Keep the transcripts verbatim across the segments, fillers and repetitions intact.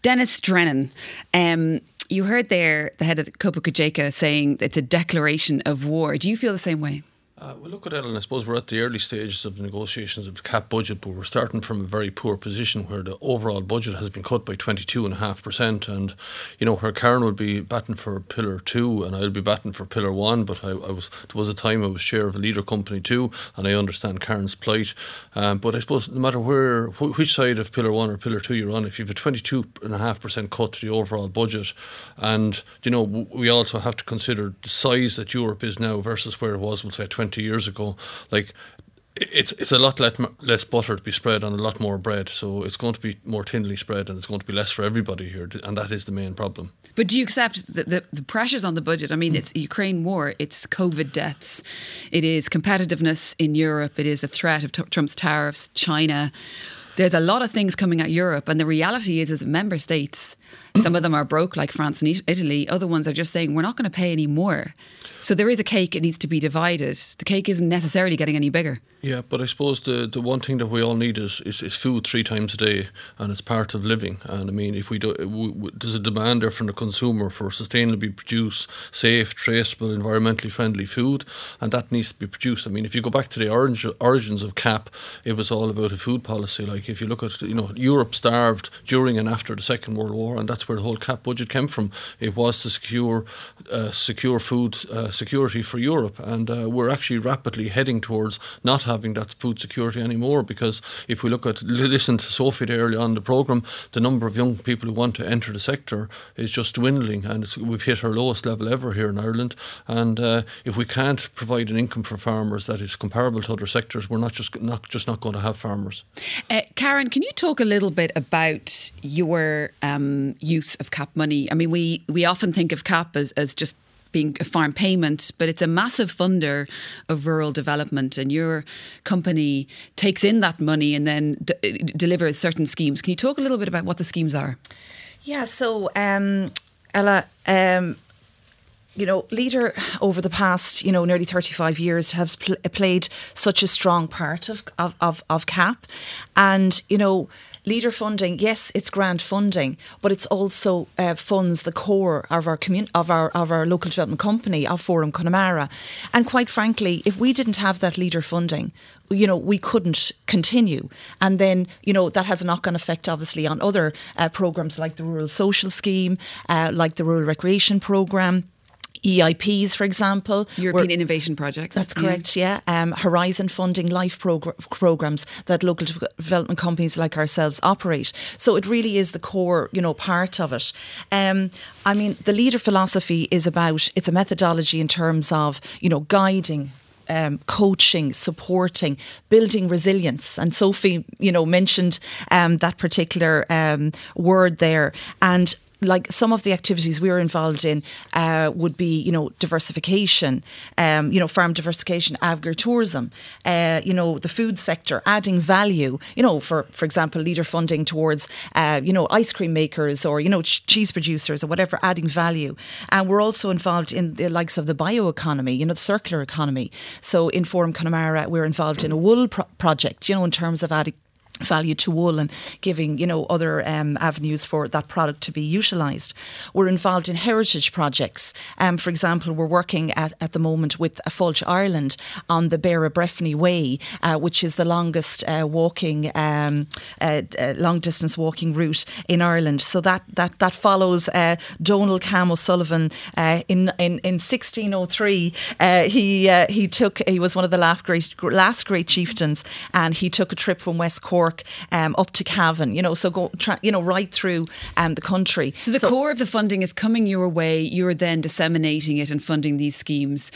Dennis Drennan, um, you heard there the head of Copa Cogeca saying it's a declaration of war. Do you feel the same way? Uh, well, look at it, and I suppose we're at the early stages of the negotiations of the C A P budget, but we're starting from a very poor position where the overall budget has been cut by twenty-two point five percent. And, you know, where Karen will be batting for Pillar two and I'll be batting for Pillar one, but I, I was there was a time I was chair of a leader company too, and I understand Karen's plight. Um, but I suppose no matter where, wh- which side of Pillar one or Pillar two you're on, if you have a twenty-two point five percent cut to the overall budget, and, you know, w- we also have to consider the size that Europe is now versus where it was, we'll say, twenty years ago, like it's it's a lot less, less butter to be spread on a lot more bread, so it's going to be more thinly spread and it's going to be less for everybody here, and that is the main problem. But do you accept the, the, the pressures on the budget? I mean, it's Ukraine war, it's COVID deaths, it is competitiveness in Europe, it is the threat of t- Trump's tariffs, China. There's a lot of things coming at Europe, and the reality is, as member states, some of them are broke, like France and Italy. Other ones are just saying, we're not going to pay any more. So there is a cake, it needs to be divided. The cake isn't necessarily getting any bigger. Yeah, but I suppose the, the one thing that we all need is, is, is food three times a day, and it's part of living. And I mean, if we do, we, we, there's a demand there from the consumer for sustainably produced, safe, traceable, environmentally friendly food, and that needs to be produced. I mean, if you go back to the origin, origins of C A P, it was all about a food policy. Like if you look at, you know, Europe starved during and after the Second World War, and that's where the whole C A P budget came from. It was to secure uh, secure food uh, security for Europe, and uh, we're actually rapidly heading towards not having that food security anymore, because if we look at, listen to Sophie there early on in the programme, the number of young people who want to enter the sector is just dwindling, and it's, we've hit our lowest level ever here in Ireland. And uh, if we can't provide an income for farmers that is comparable to other sectors, we're not just not just not going to have farmers. Uh, Karen, can you talk a little bit about your um, use of C A P money? I mean, we, we often think of C A P as, as just being a farm payment, but it's a massive funder of rural development, and your company takes in that money and then d- delivers certain schemes. Can you talk a little bit about what the schemes are? Yeah, so um, Ella, um, you know, Leader over the past, you know, nearly thirty-five years has pl- played such a strong part of, of, of, of C A P. And, you know, Leader funding, yes, it's grant funding, but it's also uh, funds the core of our commun- of our of our local development company, of Forum Connemara. And quite frankly, if we didn't have that Leader funding, you know, we couldn't continue. And then, you know, that has a knock-on effect, obviously, on other uh, programmes like the Rural Social Scheme, uh, like the Rural Recreation Programme. E I Ps, for example. European Innovation Projects. That's correct, yeah. yeah. Um, Horizon funding, life progr- programmes that local de- development companies like ourselves operate. So it really is the core, you know, part of it. Um, I mean, the Leader philosophy is about, it's a methodology in terms of, you know, guiding, Um, coaching, supporting, building resilience. And Sophie, you know, mentioned um, that particular um, word there. And like some of the activities we were involved in uh, would be, you know, diversification, um, you know, farm diversification, agritourism, uh, you know, the food sector, adding value, you know, for, for example, Leader funding towards, uh, you know, ice cream makers or, you know, ch- cheese producers or whatever, adding value. And we're also involved in the likes of the bioeconomy, you know, the circular economy. So in Forum Connemara, we're involved in a wool pro- project, you know, in terms of adding value to wool and giving, you know, other um, avenues for that product to be utilised. We're involved in heritage projects. Um, for example, we're working at, at the moment with Fulch Ireland on the Beara Breffni Way, uh, which is the longest uh, walking, um, uh, uh, long distance walking route in Ireland. So that that that follows uh, Donald Cam O'Sullivan uh, in, in in sixteen oh three. Uh, he uh, he took he was one of the last great last great chieftains, and he took a trip from West Cork Um, up to Cavan, you know, so go, try, you know, right through um, the country. So the so, core of the funding is coming your way. You're then disseminating it and funding these schemes.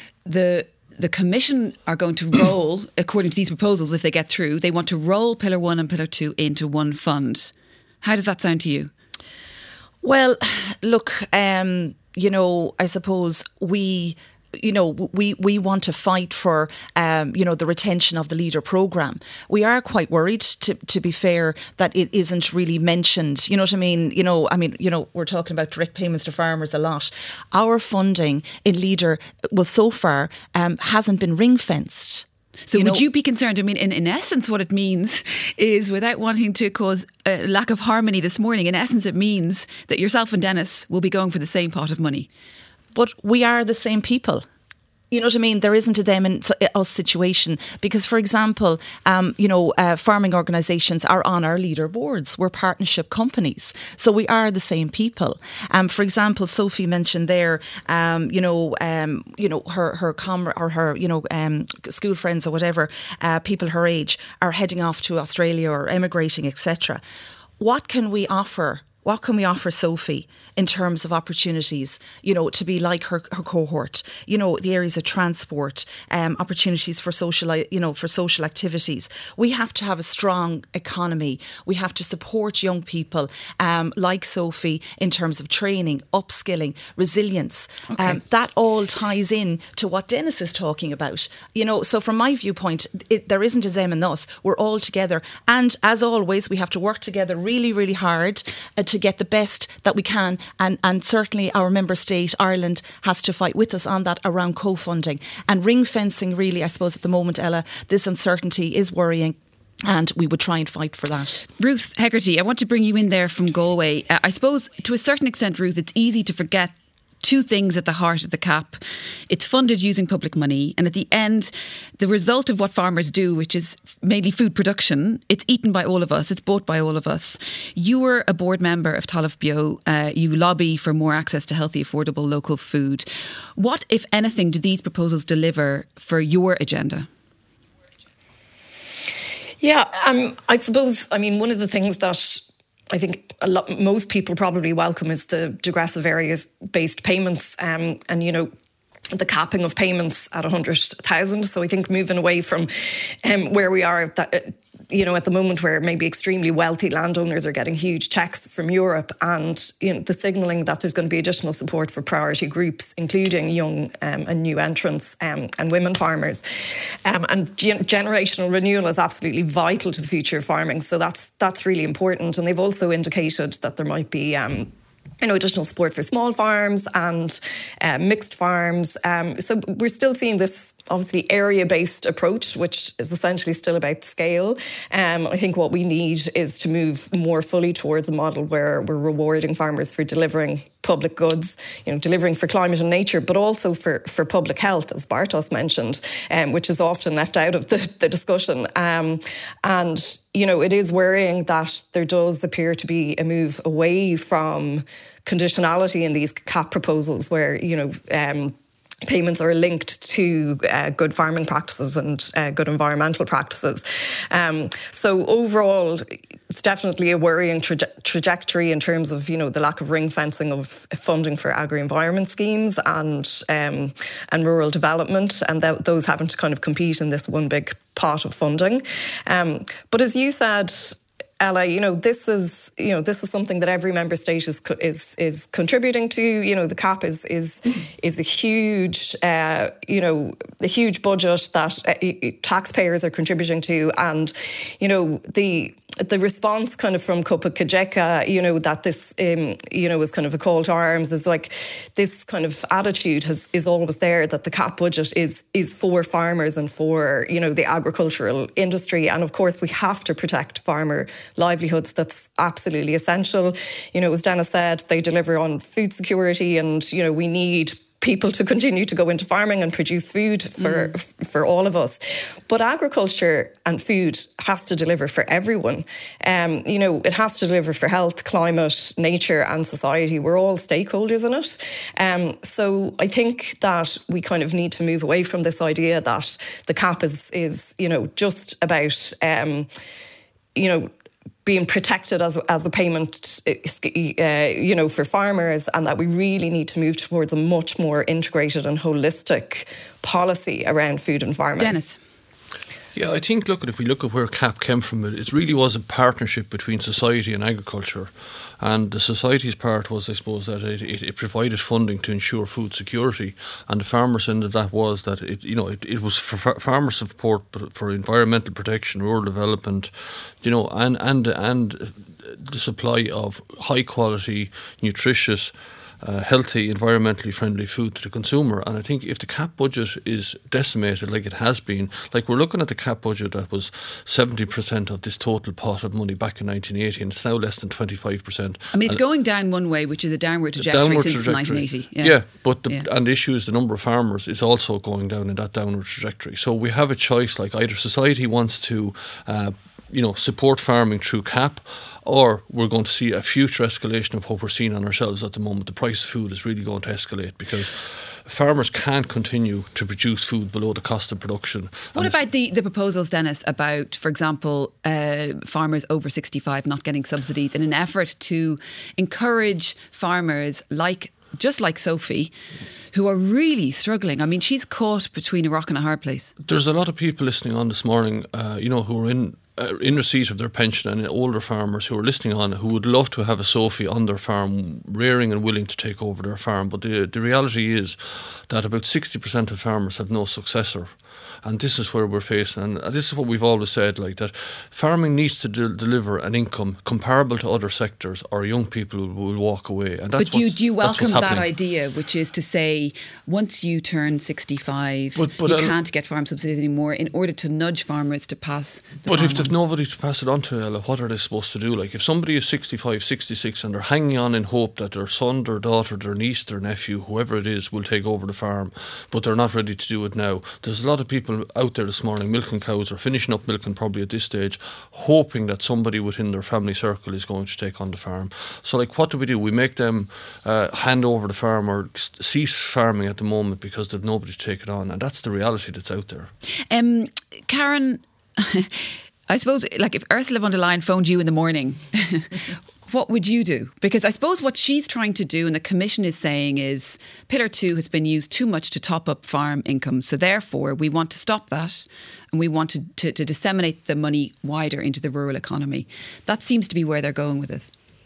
The the Commission are going to roll, according to these proposals, if they get through, they want to roll Pillar One and Pillar Two into one fund. How does that sound to you? Well, look, um, you know, I suppose we. You know, we, we want to fight for, um, you know, the retention of the Leader programme. We are quite worried, to to be fair, that it isn't really mentioned. You know what I mean? You know, I mean, you know, we're talking about direct payments to farmers a lot. Our funding in Leader, well, so far, um, hasn't been ring-fenced. So you would know, you be concerned? I mean, in, in essence, what it means is, without wanting to cause a lack of harmony this morning, in essence, it means that yourself and Dennis will be going for the same pot of money. But we are the same people. You know what I mean? There isn't a them and us situation because, for example, um, you know, uh, farming organisations are on our leader boards. We're partnership companies, so we are the same people. Um, for example, Sophie mentioned there, um, you know, um, you know, her her com- or her you know um, school friends or whatever, uh, people her age are heading off to Australia or emigrating, et cetera. What can we offer? What can we offer Sophie in terms of opportunities, you know, to be like her, her cohort, you know, the areas of transport, um, opportunities for social, you know, for social activities. We have to have a strong economy. We have to support young people um, like Sophie in terms of training, upskilling, resilience. Okay. Um, that all ties in to what Dennis is talking about. You know, so from my viewpoint, it, there isn't a them and us. We're all together. And as always, we have to work together really, really hard uh, to get the best that we can. And, and certainly our member state, Ireland, has to fight with us on that around co-funding. And ring fencing, really, I suppose at the moment, Ella, this uncertainty is worrying. And we would try and fight for that. Ruth Hegarty, I want to bring you in there from Galway. Uh, I suppose to a certain extent, Ruth, it's easy to forget two things at the heart of the C A P. It's funded using public money, and at the end, the result of what farmers do, which is mainly food production, it's eaten by all of us, it's bought by all of us. You were a board member of Talamh Beo. Uh, you lobby for more access to healthy, affordable local food. What, if anything, do these proposals deliver for your agenda? Yeah, um, I suppose, I mean, one of the things that I think a lot, most people probably welcome is the digressive areas-based payments, um, and, you know, the capping of payments at one hundred thousand. So I think moving away from um, where we are, that, uh, you know, at the moment where maybe extremely wealthy landowners are getting huge checks from Europe, and, you know, the signalling that there's going to be additional support for priority groups, including young um, and new entrants um, and women farmers. Um, and gen- generational renewal is absolutely vital to the future of farming. So that's that's really important. And they've also indicated that there might be Um, you know, additional support for small farms and uh, mixed farms. Um, so we're still seeing this, obviously, area-based approach, which is essentially still about scale. Um, I think what we need is to move more fully towards a model where we're rewarding farmers for delivering public goods, you know, delivering for climate and nature, but also for, for public health, as Bartosz mentioned, um, which is often left out of the, the discussion. Um, and, you know, it is worrying that there does appear to be a move away from conditionality in these C A P proposals where, you know, um, payments are linked to uh, good farming practices and uh, good environmental practices. Um, so overall, it's definitely a worrying traje- trajectory in terms of, you know, the lack of ring fencing of funding for agri-environment schemes and um, and rural development, and th- those having to kind of compete in this one big pot of funding. Um, but as you said, Ella, you know, this is, you know, this is something that every member state is is is contributing to. You know, the C A P is is is a huge, uh, you know, a huge budget that uh, taxpayers are contributing to, and, you know, the the response kind of from Copa Cogeca, you know, that this, um, you know, is kind of a call to arms. Is like this kind of attitude has is always there that the C A P budget is is for farmers and for, you know, the agricultural industry, and of course we have to protect farmer livelihoods. That's absolutely essential. You know, as Dennis said, they deliver on food security, and, you know, we need people to continue to go into farming and produce food for mm. for all of us. But agriculture and food has to deliver for everyone. Um, you know, it has to deliver for health, climate, nature and society. We're all stakeholders in it. Um, so I think that we kind of need to move away from this idea that the C A P is, is you know, just about, um, you know, being protected as as a payment, uh, you know, for farmers, and that we really need to move towards a much more integrated and holistic policy around food and farming. Dennis. Yeah, I think, look, if we look at where C A P came from, it, it really was a partnership between society and agriculture. And the society's part was, I suppose, that it, it, it provided funding to ensure food security. And the farmers' end of that was that, it, you know, it, it was for far- farmer support, but for environmental protection, rural development, you know, and, and, and the supply of high quality, nutritious, uh, healthy, environmentally friendly food to the consumer. And I think if the C A P budget is decimated like it has been, like we're looking at the C A P budget that was seventy percent of this total pot of money back in nineteen eighty, and it's now less than twenty-five percent. I mean, it's and going down one way, which is a downward trajectory downward since trajectory. nineteen eighty. Yeah, yeah. but the, yeah. and the issue is the number of farmers is also going down in that downward trajectory. So we have a choice, like either society wants to uh, you know, support farming through C A P, or we're going to see a future escalation of what we're seeing on ourselves at the moment. The price of food is really going to escalate because farmers can't continue to produce food below the cost of production. What about the, the proposals, Dennis, about, for example, uh, farmers over sixty-five not getting subsidies in an effort to encourage farmers like just like Sophie, who are really struggling? I mean, she's caught between a rock and a hard place. There's a lot of people listening on this morning, uh, you know, who are in uh, in receipt of their pension, and older farmers who are listening on who would love to have a Sophie on their farm, rearing and willing to take over their farm. But the the reality is that about sixty percent of farmers have no successor. And this is where we're facing, and this is what we've always said, like that farming needs to de- deliver an income comparable to other sectors, or young people will, will walk away. And that's but do you, do you welcome that happening. idea, which is to say, once you turn sixty-five, but, but you Ella, can't get farm subsidies anymore in order to nudge farmers to pass the But farm if there's on. nobody to pass it on to, Ella, what are they supposed to do? Like, if somebody is sixty-five, sixty-six and they're hanging on in hope that their son, their daughter, their niece, their nephew, whoever it is, will take over the farm, but they're not ready to do it now. There's a lot of people out there this morning milking cows, or finishing up milking probably at this stage, hoping that somebody within their family circle is going to take on the farm. So, like, what do we do? We make them uh, hand over the farm or cease farming at the moment because there's nobody to take it on, and that's the reality that's out there. Um, Karen, I suppose, like, if Ursula von der Leyen phoned you in the morning, what would you do? Because I suppose what she's trying to do, and the Commission is saying, is Pillar two has been used too much to top up farm income. So therefore, we want to stop that, and we want to, to, to disseminate the money wider into the rural economy. That seems to be where they're going with it.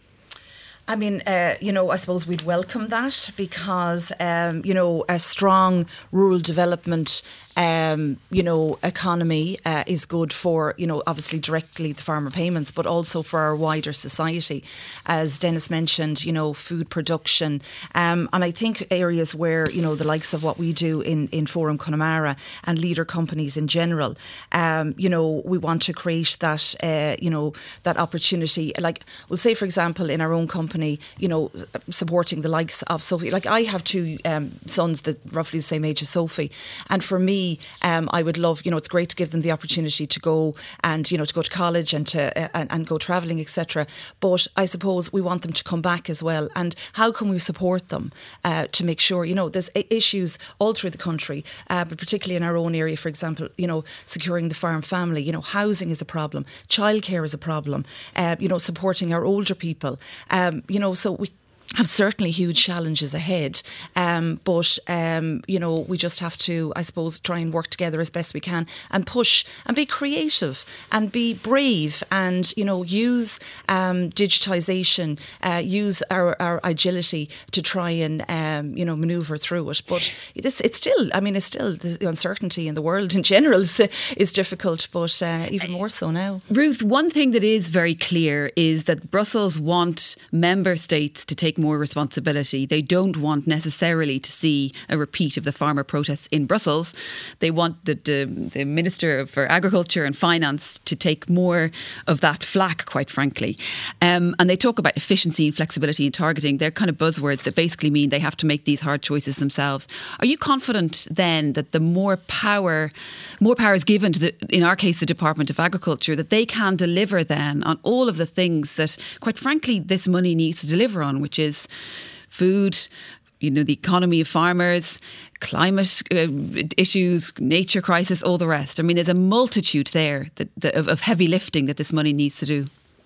I mean, uh, you know, I suppose we'd welcome that because, um, you know, a strong rural development, um, you know, economy uh, is good for, you know, obviously directly the farmer payments, but also for our wider society. As Dennis mentioned, you know, food production. Um, and I think areas where, you know, the likes of what we do in, in Forum Connemara and leader companies in general, um, you know, we want to create that, uh, you know, that opportunity. Like, we'll say, for example, in our own company, you know, supporting the likes of Sophie. Like, I have two um, sons that roughly the same age as Sophie, and for me, um, I would love, you know, it's great to give them the opportunity to go and, you know, to go to college and to uh, and, and go travelling, et cetera. But I suppose we want them to come back as well. And how can we support them uh, to make sure, you know, there's issues all through the country, uh, but particularly in our own area, for example, you know, securing the farm family, you know, housing is a problem, childcare is a problem, uh, you know, supporting our older people. Um, You know, so we have certainly huge challenges ahead, um, but um, you know, we just have to, I suppose, try and work together as best we can and push and be creative and be brave and, you know, use um, digitisation, uh, use our, our agility to try and um, you know, manoeuvre through it. But it is, it's still, I mean, it's still the uncertainty in the world in general is, is difficult, but uh, even more so now. Ruth, one thing that is very clear is that Brussels want member states to take more responsibility. They don't want necessarily to see a repeat of the farmer protests in Brussels. They want the, the, the Minister for Agriculture and Finance to take more of that flack, quite frankly. Um, and they talk about efficiency and flexibility and targeting. They're kind of buzzwords that basically mean they have to make these hard choices themselves. Are you confident then that the more power, more power is given to the, in our case, the Department of Agriculture, that they can deliver then on all of the things that, quite frankly, this money needs to deliver on, which is food, you know, the economy of farmers, climate uh, issues, nature crisis, all the rest? I mean, there's a multitude there that, that, of, of heavy lifting that this money needs to do.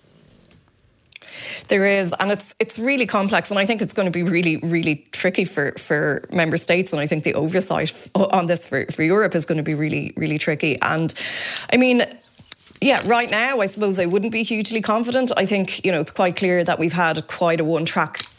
There is, and it's it's really complex, and I think it's going to be really, really tricky for, for member states, and I think the oversight on this for, for Europe is going to be really, really tricky. And I mean, yeah, right now, I suppose I wouldn't be hugely confident. I think, you know, it's quite clear that we've had quite a one-track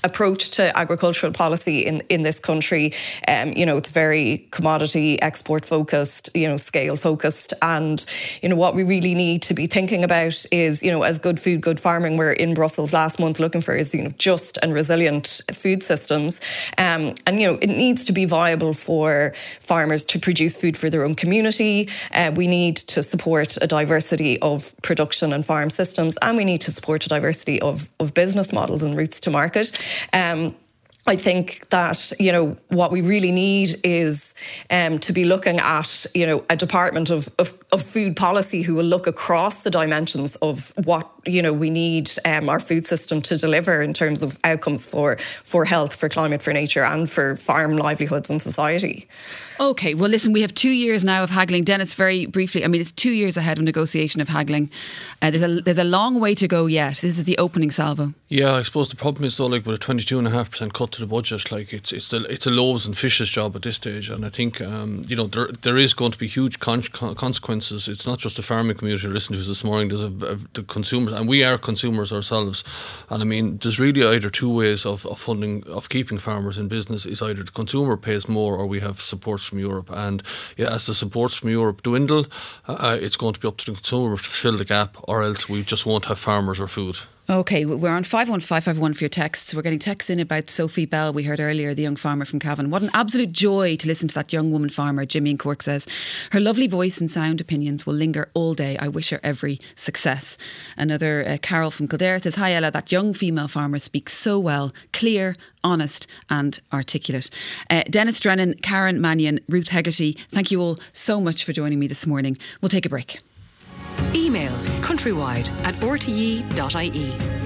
approach to agricultural policy in, in this country. Um, you know, it's very commodity export focused, you know, scale focused. And, you know, what we really need to be thinking about is, you know, as Good Food, Good Farming, we're in Brussels last month looking for is, you know, just and resilient food systems. Um, and, you know, it needs to be viable for farmers to produce food for their own community. Uh, we need to support a diversity of production and farm systems, and we need to support a diversity of, of business models and routes to market. Um, I think that, you know, what we really need is um, to be looking at, you know, a department of, of, of food policy who will look across the dimensions of what, you know, we need um, our food system to deliver in terms of outcomes for, for health, for climate, for nature, and for farm livelihoods and society. OK, well, listen, we have two years now of haggling. Dennis, very briefly, I mean, it's two years ahead of negotiation of haggling. Uh, there's a there's a long way to go yet. This is the opening salvo. Yeah, I suppose the problem is, though, like with a twenty-two point five percent cut to the budget, like it's it's the, it's a loaves and fishes job at this stage. And I think, um, you know, there there is going to be huge con- con- consequences. It's not just the farming community I listened to us this morning. There's a, a, the consumers, and we are consumers ourselves. And I mean, there's really either two ways of, of funding, of keeping farmers in business. Is either the consumer pays more or we have supports from Europe. And yeah, as the supports from Europe dwindle, uh, it's going to be up to the consumer to fill the gap, or else we just won't have farmers or food. OK, we're on five one five five one for your texts. We're getting texts in about Sophie Bell, we heard earlier, the young farmer from Cavan. What an absolute joy to listen to that young woman farmer, Jimmy in Cork says. Her lovely voice and sound opinions will linger all day. I wish her every success. Another uh, Carol from Kildare says, hi Ella, that young female farmer speaks so well, clear, honest and articulate. Uh, Dennis Drennan, Karen Mannion, Ruth Hegarty, thank you all so much for joining me this morning. We'll take a break. Email countrywide at r t e dot i e.